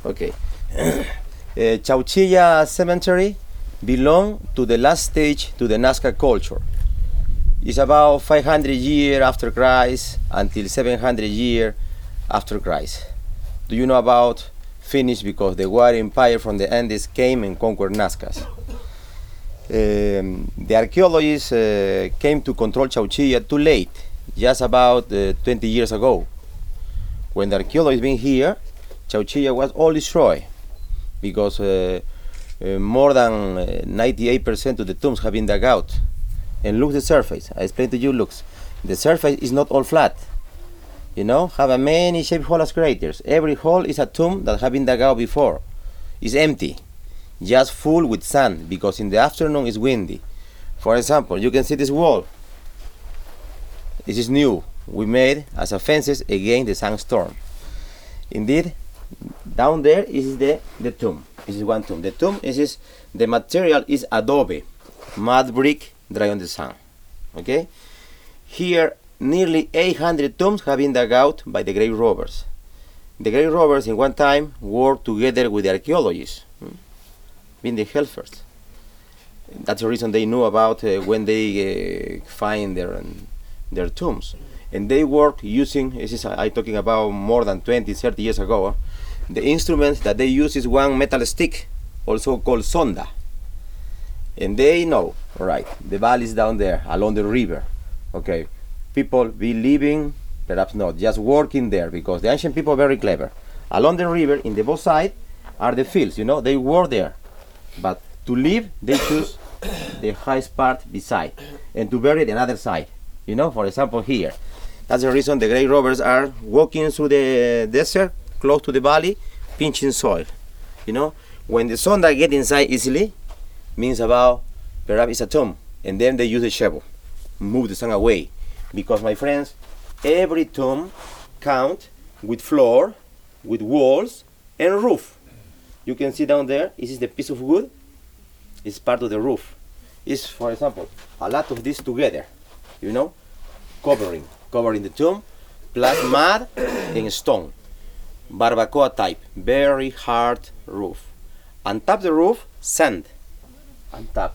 Okay. Chauchilla Cemetery belong to the last stage to the Nazca culture. It's about 500 years after Christ until 700 years after Christ. Do you know about Finnish? Because the War Empire from the Andes came and conquered Nazcas. The archaeologists came to control Chauchilla too late, just about 20 years ago. When the archaeologists been here, Chauchilla was all destroyed because more than 98% of the tombs have been dug out. And look the surface. I explained to you, looks. The surface is not all flat. You know, have a many shaped hole as craters. Every hole is a tomb that have been dug out before. It's empty, just full with sand because in the afternoon it's windy. For example, you can see this wall. This is new. We made as a fences against the sandstorm. Indeed, down there is the tomb. This is one tomb. The tomb is the material is adobe, mud brick dry on the sun. Okay? Here, nearly 800 tombs have been dug out by the grave robbers. The grave robbers in one time worked together with the archaeologists, being the helpers. That's the reason they knew about when they find their tombs. And they worked using, I'm talking about more than 20, 30 years ago, the instruments that they use is one metal stick, also called sonda. And they know, right, the valley is down there, along the river. Okay, people be living, perhaps not, just working there, because the ancient people are very clever. Along the river, in the both sides, are the fields, you know, they work there. But to live, they choose the highest part beside, and to bury the other side. You know, for example, here. That's the reason the grave robbers are walking through the desert, close to the valley, pinching soil. You know, when the sonda get inside easily, means about perhaps it's a tomb, and then they use a shovel, move the sand away, because my friends, every tomb count with floor, with walls, and roof. You can see down there, this is the piece of wood, it's part of the roof. It's, for example, a lot of this together, you know, covering the tomb, plus mud and stone, barbacoa type, very hard roof. On top of the roof, sand. On top,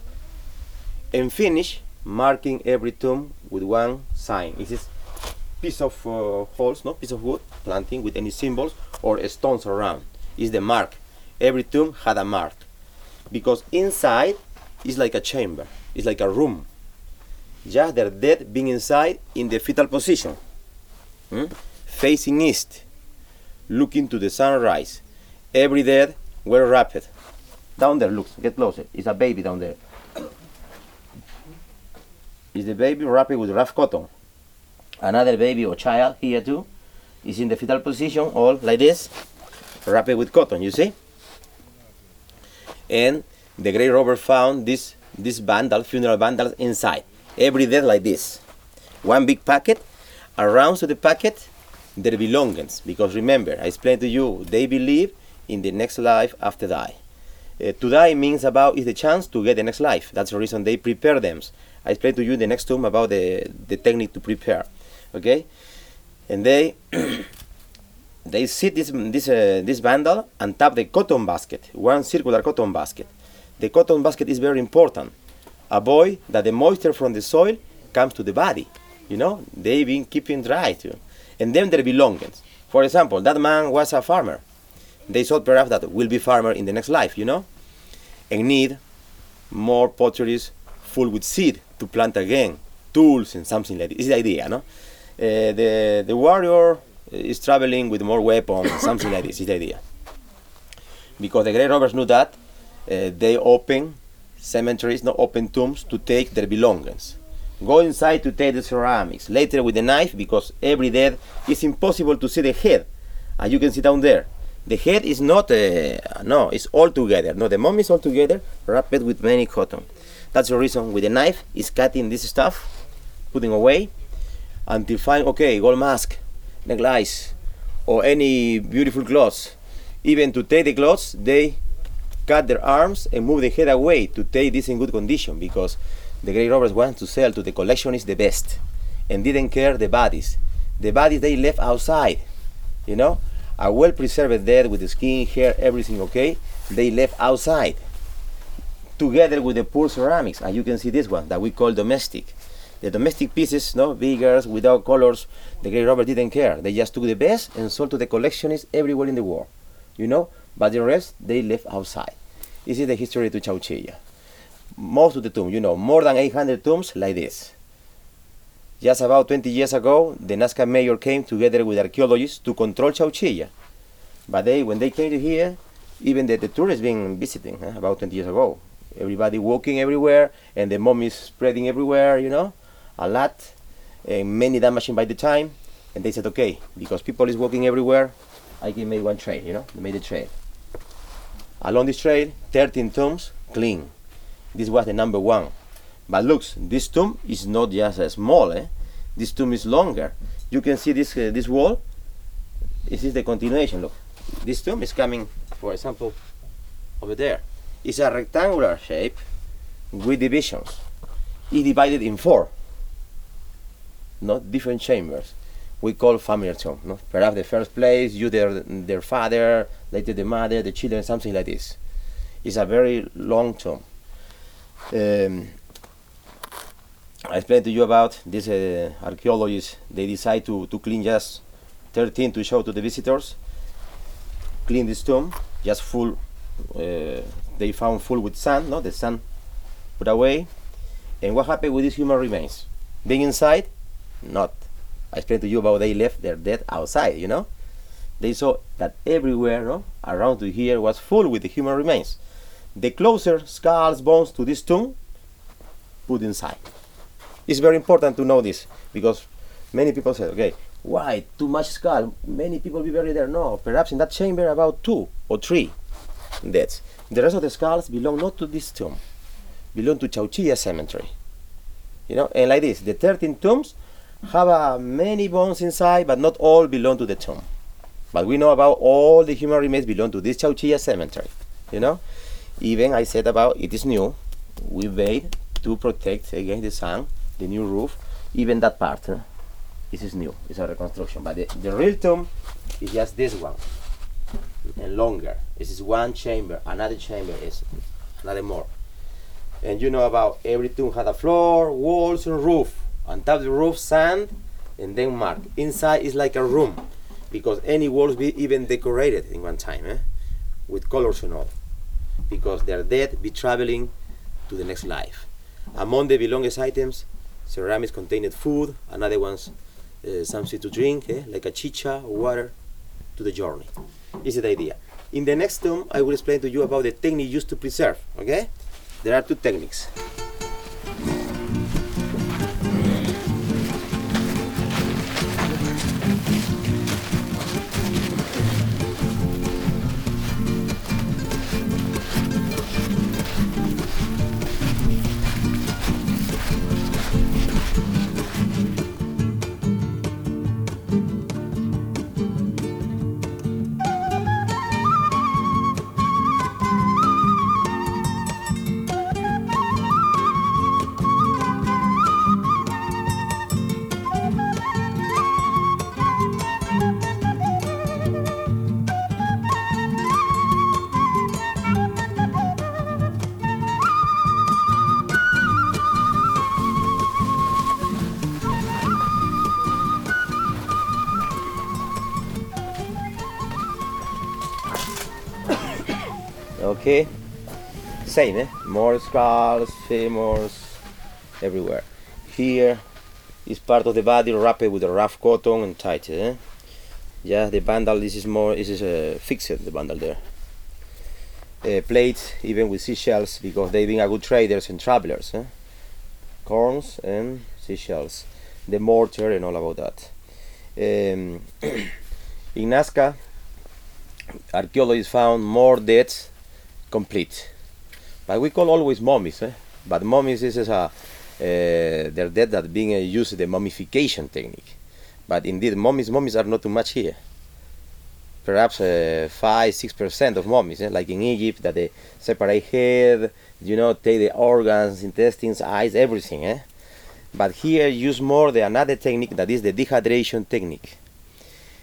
and finish marking every tomb with one sign. This is piece of holes, no piece of wood, planting with any symbols or stones around. Is the mark. Every tomb had a mark, because inside is like a chamber. It's like a room. Just their dead being inside in the fetal position, facing east, looking to the sunrise. Every dead were wrapped. Down there, look, get closer. It's a baby down there. Is the baby wrapped with rough cotton. Another baby or child here too is in the fetal position, all like this, wrapped with cotton, you see? And the grave robber found this bundle, funeral bundle inside. Every dead like this. One big packet. Around to the packet, their belongings. Because remember, I explained to you, they believe in the next life after die. To die means about is the chance to get the next life. That's the reason they prepare them. I explained to you in the next tomb about the technique to prepare. Okay, and they sit this bundle on top the cotton basket, one circular cotton basket. The cotton basket is very important. Avoid that the moisture from the soil comes to the body. You know, they've been keeping dry too. And then their belongings. For example, that man was a farmer. They thought perhaps that will be farmer in the next life, you know, and need more potteries full with seed to plant again, tools and something like this. It's the idea, no? The warrior is traveling with more weapons, something like this. Is the idea. Because the grave robbers knew that, they open cemeteries, not open tombs, to take their belongings. Go inside to take the ceramics. Later with the knife, because every dead is impossible to see the head. As you can see down there. The head is not, no, it's all together. No, the mummy is all together, wrapped with many cotton. That's the reason with the knife is cutting this stuff, putting away, until find, okay, gold mask, necklace, or any beautiful clothes. Even to take the clothes, they cut their arms and move the head away to take this in good condition, because the grave robbers want to sell to the collectionists the best, and didn't care the bodies. The bodies they left outside, you know. A well-preserved dead with the skin, hair, everything okay, they left outside, together with the poor ceramics. And you can see this one that we call domestic. The domestic pieces, no, bigger, without colors, the great Robert didn't care. They just took the best and sold to the collectionists everywhere in the world, you know. But the rest, they left outside. This is the history to Chauchilla. Most of the tombs, you know, more than 800 tombs like this. Just about 20 years ago, the Nazca mayor came together with archaeologists to control Chauchilla. But when they came to here, even the tourists been visiting about 20 years ago. Everybody walking everywhere, and the mummies spreading everywhere, you know, a lot, and many damaging by the time. And they said, okay, because people is walking everywhere, I can make one trail, you know, they made a trail. Along this trail, 13 tombs clean. This was the number one. But look, this tomb is not just small, This tomb is longer. You can see this wall. This is the continuation, look. This tomb is coming, for example, over there. It's a rectangular shape with divisions. It's divided in 4, not different chambers. We call family tomb. No? Perhaps the first place, you, their father, later the mother, the children, something like this. It's a very long tomb. I explained to you about these archaeologists. They decide to clean just 13 to show to the visitors. Clean this tomb, just full. They found full with sand, no? The sand put away. And what happened with these human remains? Being inside? Not. I explained to you about they left their dead outside, you know? They saw that everywhere, no? Around to here was full with the human remains. The closer skulls, bones to this tomb, put inside. It's very important to know this, because many people say, okay, why too much skull? Many people be buried there. No, perhaps in that chamber about 2 or 3 deaths. The rest of the skulls belong not to this tomb, belong to Chauchilla Cemetery. You know, and like this, the 13 tombs have many bones inside, but not all belong to the tomb. But we know about all the human remains belong to this Chauchilla Cemetery. You know, even I said about it is new. We made to protect against the sun, the new roof, even that part. This is new. It's a reconstruction. But the real tomb is just this one, and longer. This is one chamber. Another chamber is another more. And you know about every tomb had a floor, walls, and roof. On top of the roof, sand, and then mark. Inside is like a room, because any walls be even decorated in one time, with colors and all, because their dead be traveling to the next life. Among the belongings items, ceramics contained food, another ones something to drink, like a chicha or water, to the journey. This is the idea. In the next tomb, I will explain to you about the technique used to preserve. Okay? There are 2 techniques. Okay, same, more skulls, femurs, everywhere. Here is part of the body wrapped with a rough cotton and tight. Yeah, the bundle. This is fixed. The bundle there. Plates, even with seashells, because they've been a good traders and travelers. Corns and seashells, the mortar and all about that. In Nazca, archaeologists found more deaths complete, but we call always mummies. But mummies, this is they're dead that being used the mummification technique. But indeed, mummies are not too much here. Perhaps 5-6% of mummies, like in Egypt, that they separate head, you know, take the organs, intestines, eyes, everything. But here use more another technique, that is the dehydration technique.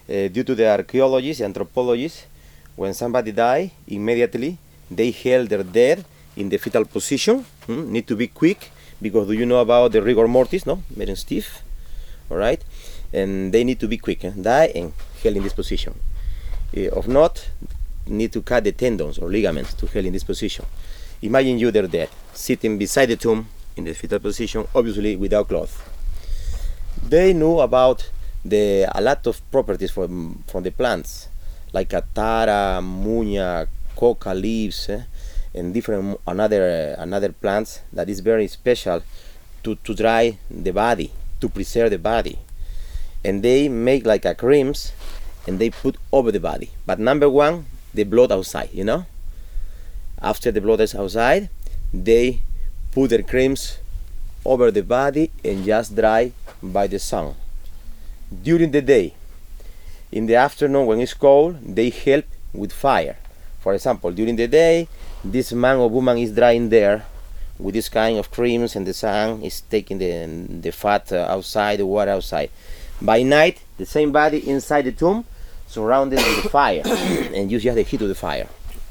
due to the archaeologists, anthropologists, when somebody die, immediately they held their dead in the fetal position. Need to be quick, because do you know about the rigor mortis, no? Very stiff, all right? And they need to be quick, die and held in this position. If not, need to cut the tendons or ligaments to held in this position. Imagine you they're dead, sitting beside the tomb in the fetal position, obviously without cloth. They knew about a lot of properties from the plants, like atara, muña, coca leaves, and different another plants that is very special to dry the body, to preserve the body. And they make like a creams, and they put over the body. But number one, the blood outside, you know? After the blood is outside, they put their creams over the body and just dry by the sun. During the day, in the afternoon when it's cold, they help with fire. For example, during the day, this man or woman is drying there with this kind of creams, and the sun is taking the fat outside, the water outside. By night, the same body inside the tomb, surrounded with the fire, and use just the heat of the fire.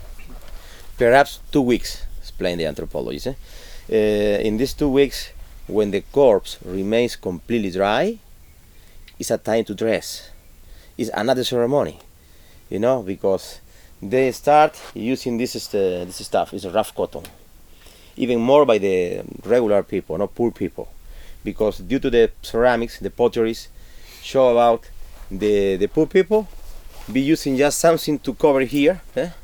Perhaps 2 weeks, explain the anthropologists. In these 2 weeks, when the corpse remains completely dry, it's a time to dress. It's another ceremony, you know, because they start using this stuff. It's a rough cotton, even more by the regular people, not poor people, because due to the ceramics, the potteries show about the poor people be using just something to cover here,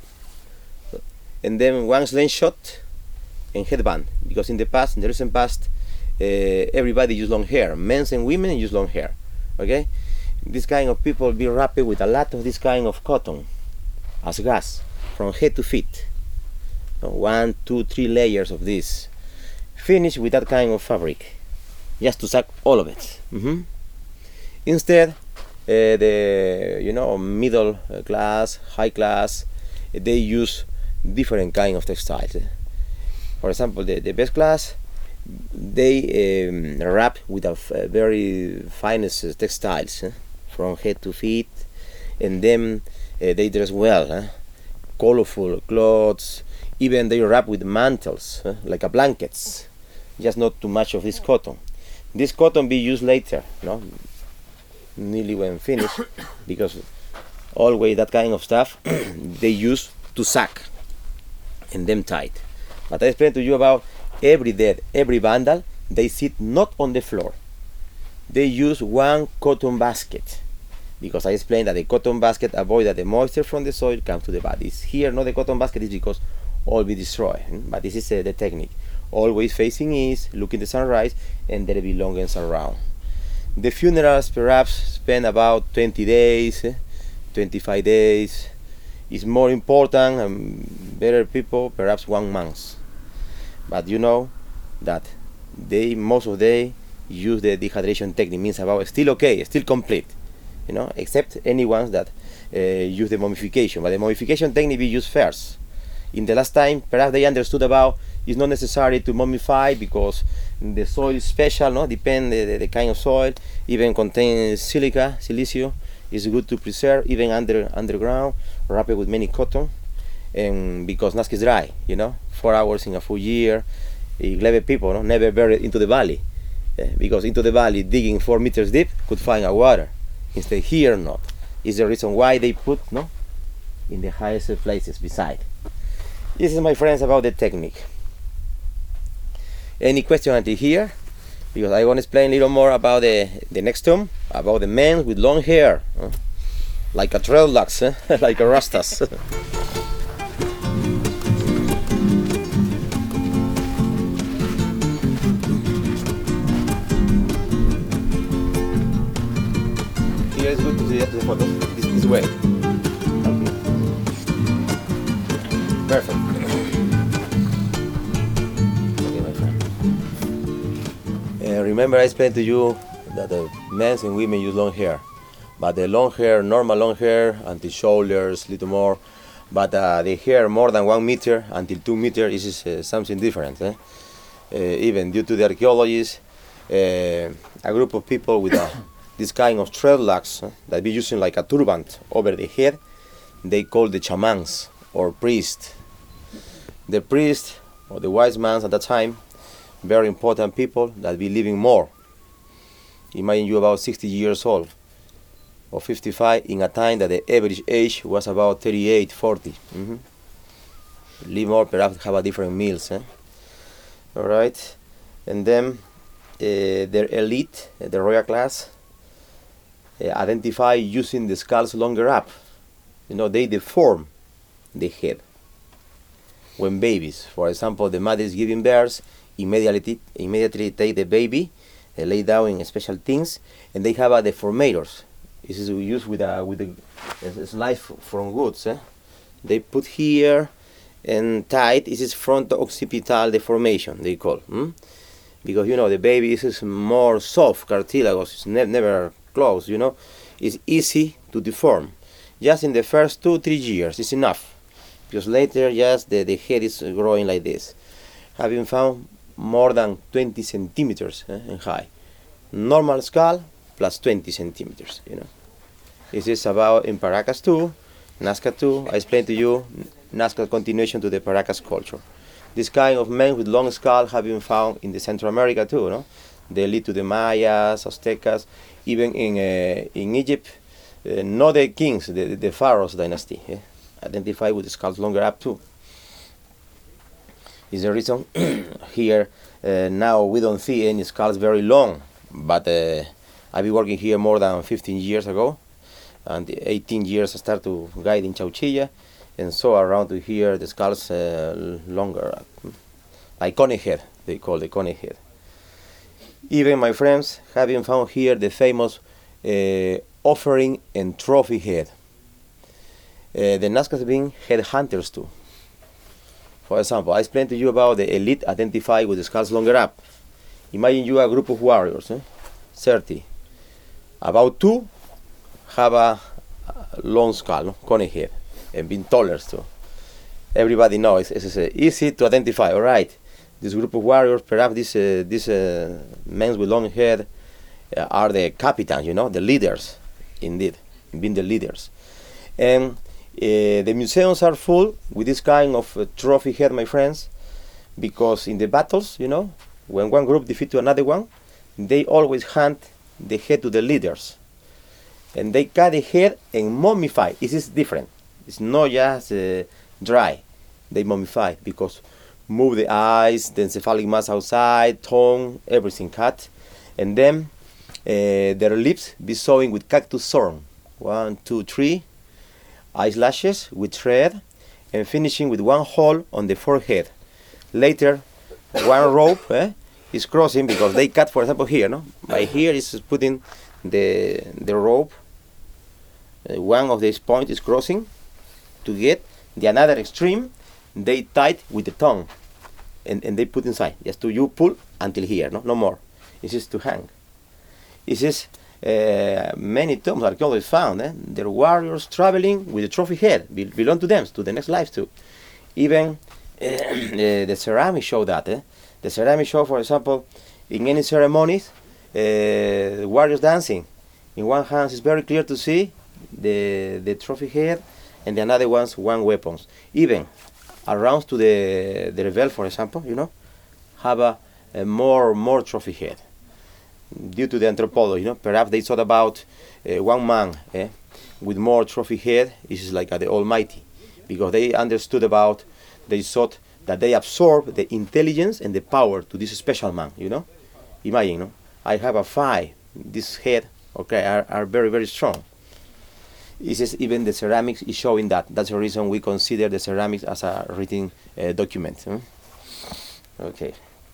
and then one slingshot and headband, because in the recent past, everybody used long hair. Men and women use long hair. Okay, this kind of people be wrapped with a lot of this kind of cotton as gas from head to feet. 1, 2, 3 layers of this, finished with that kind of fabric, just to suck all of it. Instead, the middle class, high class, they use different kind of textiles. For example, the best class, they wrap with a very finest textiles from head to feet, and then they dress well, colorful clothes. Even they wrap with mantles, like a blankets, just not too much of this cotton. This cotton be used later, nearly when finished, because always that kind of stuff they use to sack and them tight. But I explained to you about every dead, every vandal, they sit not on the floor. They use one cotton basket, because I explained that the cotton basket avoids that the moisture from the soil comes to the body. Here, not the cotton basket is because all be destroyed, but this is the technique. Always facing east, looking the sunrise, and their belongings around. The funerals perhaps spend about 20 days, 25 days. It's more important and better people, perhaps 1 month. But you know that most of they use the dehydration technique, means about still okay, still complete, except any ones that use the mummification. But the mummification technique we use first. In the last time, perhaps they understood about it's not necessary to mummify because the soil is special, no? Depend the kind of soil, even contains silicio, is good to preserve, even underground, wrap it with many cotton, and because Nazca is dry, 4 hours in a full year. 11 people never buried into the valley, because into the valley digging 4 meters deep could find a water. Instead here not. Is the reason why they put in the highest places beside. This is, my friends, about the technique. Any question until here? Because I want to explain a little more about the next tomb, about the men with long hair, like a dreadlocks, like a rastas. Here is good to see the photo. This way. Okay. Perfect. Remember I explained to you that the men and women use long hair, but the long hair, normal long hair until shoulders, little more, but the hair more than 1 meter until 2 meters is something different. Even due to the archaeologists, a group of people with this kind of dreadlocks that be using like a turban over the head, they call the chamans or priests. The priest or the wise men at that time, very important people that be living more. Imagine you about 60 years old or 55 in a time that the average age was about 38, 40. Live more, perhaps have a different meals. All right, and then their elite, the royal class, identify using the skulls longer up. They deform the head. When babies, for example, the mother is giving birth, immediately take the baby, lay down in special things, and they have a deformators. This is used with a slice from goods. They put here and tight. This is front-occipital deformation, they call. Because the baby is more soft, cartilaginous, it's never close. It's easy to deform. Just in the first 2-3 years, it's enough. Because later, just the head is growing like this. Have been found more than 20 centimeters in high. Normal skull plus 20 centimeters. This is about in Paracas too, Nazca too. I explained to you Nazca continuation to the Paracas culture. This kind of men with long skull have been found in the Central America too. They lead to the Mayas, Aztecas, even in Egypt. Not the kings, the pharaohs dynasty. Identify with the skulls longer up too. Is the reason here now we don't see any skulls very long, but I've been working here more than 15 years ago, and 18 years I started to guide in Chauchilla, and so around to here the skulls longer, like cone head, they call the cone head. Even my friends have been found here the famous offering and trophy head. The Nazcas have been head hunters too. For example, I explained to you about the elite identified with the skulls longer up. Imagine you a group of warriors, 30. About 2 have a long skull, cone head, and being taller too. Everybody knows it's easy to identify. All right, this group of warriors, perhaps these men with long head are the captains, the leaders, indeed, being the leaders. And the museums are full with this kind of trophy head, my friends, because in the battles, when one group defeats another one, they always hand the head to the leaders. And they cut the head and mummify. This is different. It's not just dry. They mummify because move the eyes, the encephalic mass outside, tongue, everything cut. And then their lips be sewing with cactus thorn. 1, 2, 3. Eyelashes with thread, and finishing with one hole on the forehead. Later, one rope is crossing because they cut, for example, here. By here is putting the rope. One of these points is crossing to get the another extreme. They tied with the tongue, and they put inside. Just to you pull until here, no more. This is to hang. This is many tombs archaeologists found. Their warriors traveling with a trophy head belong to them, to the next life too. Even the ceramics show that. The ceramics show, for example, in any ceremonies, warriors dancing. In one hand, it's very clear to see the trophy head, and the another ones one weapons. Even around to the rebel, for example, have a more trophy head. Due to the anthropology, perhaps they thought about one man with more trophy head is like the Almighty, because they understood they thought that they absorb the intelligence and the power to this special man. Imagine, I have a 5. This head, are very very strong. This is even the ceramics is showing that. That's the reason we consider the ceramics as a written document. Okay.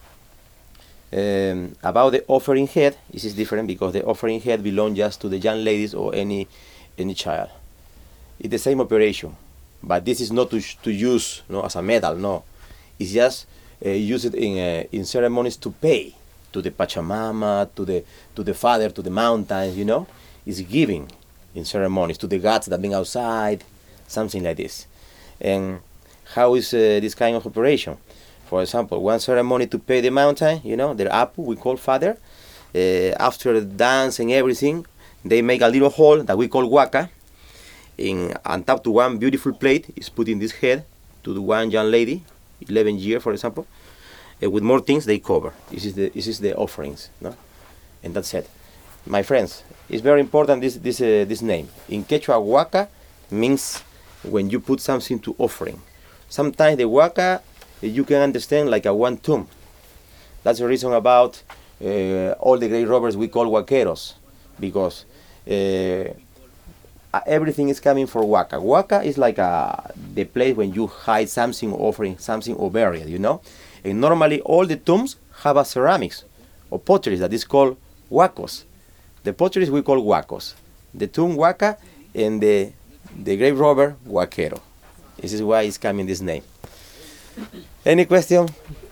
About the offering head, this is different because the offering head belongs just to the young ladies or any child. It's the same operation, but this is not to use as a medal. No, it's just used in ceremonies to pay to the Pachamama, to the father, to the mountains. It's giving in ceremonies to the gods that been outside, something like this. And how is this kind of operation? For example, one ceremony to pay the mountain, their apu, we call father, after the dance and everything, they make a little hole that we call waka. On top to one beautiful plate is put in this head to the one young lady, 11 years, for example. With more things they cover. This is the offerings, no? And that's it. My friends, it's very important this name. In Quechua, waka means when you put something to offering. Sometimes the waka you can understand like a one tomb. That's the reason about all the grave robbers we call waqueros, because everything is coming for waka. Waka is like the place when you hide something, offering something or burial, you know. And normally all the tombs have a ceramics or pottery that is called huacos. The potteries we call huacos. The tomb waka and the grave robber huaquero. This is why it's coming this name. Any question?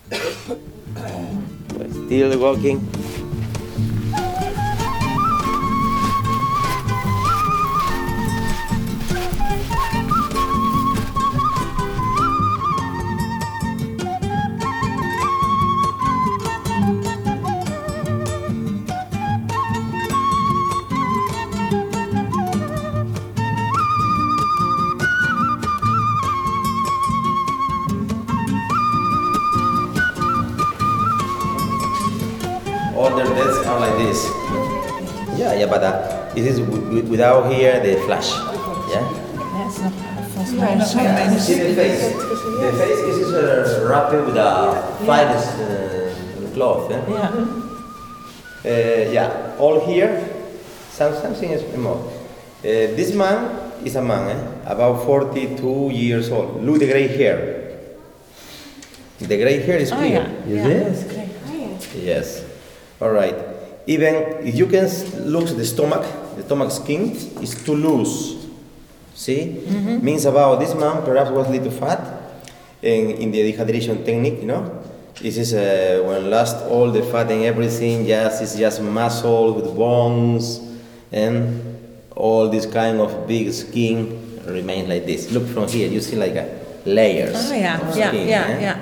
Still walking. All their desks are like this. Yeah, but it is without here the flash. Yeah. Yeah, see the face. The face is wrapped with a finest cloth. Yeah. All here, something is more. This man is a man, about 42 years old. Look the gray hair. The gray hair is clear. Yes. Yes. All right. Even if you can look at the stomach skin is too loose. See? Means about this man perhaps was a little fat. And in the dehydration technique, you know, this is when lost all the fat and everything, it's just muscle with bones and all this kind of big skin remains like this. Look from here, you see like layers of skin. Yeah.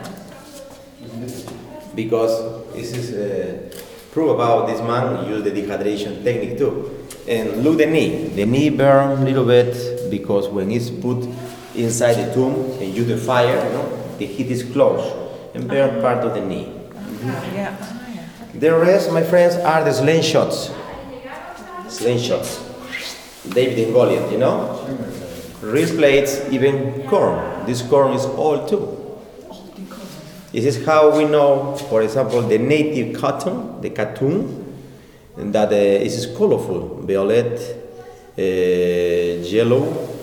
Because this is proof about this man use the dehydration technique too. And look the knee burn a little bit because when it's put inside the tomb and use the fire, you know, the heat is close and burn part of the knee. The rest, my friends, are the slingshots. David and Goliath, you know? Wrist plates, even corn. This corn is old too. This is how we know, for example, the native cotton, the katoon, that is colorful, violet, yellow,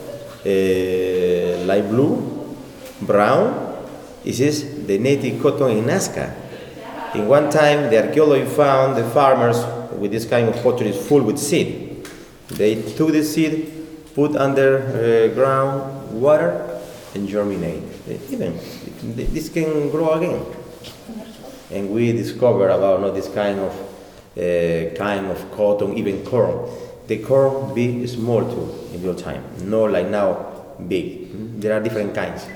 light blue, brown. This is the native cotton in Nazca. In one time, the archaeology found the farmers with this kind of pottery full with seed. They took the seed, put under ground water, and germinate. Even this can grow again. And we discovered about this kind of cotton, even corn. The corn be small too in your time, not like now big. There are different kinds.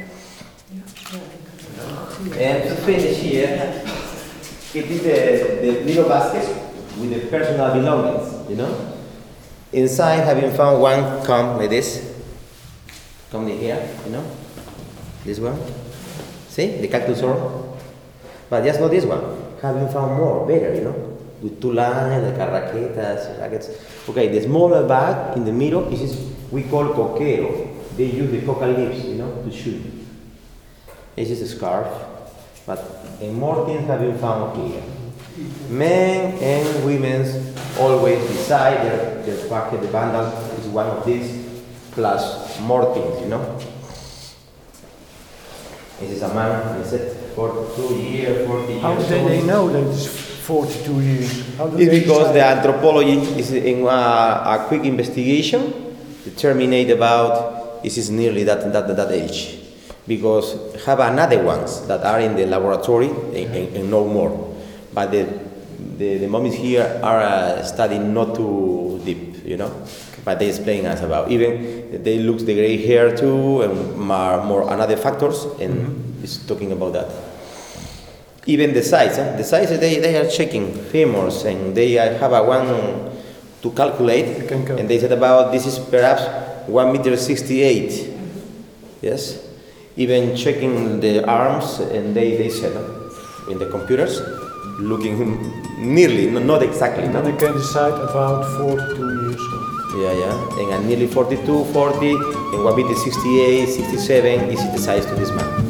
And to finish here, it is the little basket with the personal belongings, you know. Inside, having found one comb like this, comb here, you know, this one. See, the cactus horn. But just not this one. Having found more, better, you know, with tulanes, the carraquetas, rackets. Okay, the smaller bag in the middle, this is we call coquero. They use the coca leaves, you know, to shoot. This is a scarf, but more things have been found here. Men and women's always beside their packet, the bundle is one of these, plus more things, you know. This is a man, he said, 42 years, 40 years. How do they know that it's 42 years? It's because the anthropology is in a quick investigation determinate about this is nearly that age. Because have another ones that are in the laboratory and no more. But the mummies here are studying not too deep, you know. But they explain us about even they look the gray hair too and more another factors and it's talking about that. Even the size they are checking femurs and they have a to calculate, and they said about this is perhaps 1 meter 68. Yes, even checking the arms, and they said in the computers, looking nearly, not exactly. And then they can decide about 42 years old. Yeah, and at nearly 42, 40, and 1 meter 68, 67 is the size to this man.